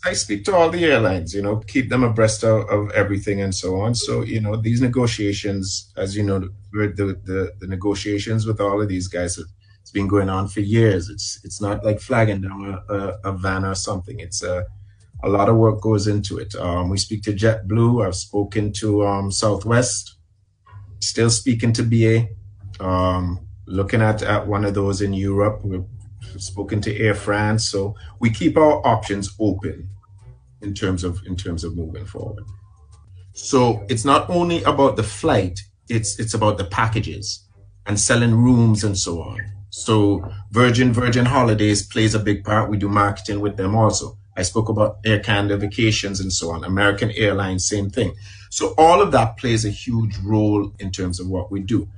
I speak to all the airlines, keep them abreast of everything and so on. So, these negotiations, as you know, the negotiations with all of these guys, it's been going on for years. It's not like flagging down a van or something. It's a lot of work goes into it. We speak to JetBlue. I've spoken to Southwest, still speaking to BA, looking at one of those in Europe. We've spoken to Air France. So we keep our options open in terms of moving forward. So it's not only about the flight, it's about the packages and selling rooms and so on. So Virgin Holidays plays a big part. We do marketing with them also. I spoke about Air Canada Vacations and so on. American Airlines, same thing. So all of that plays a huge role in terms of what we do.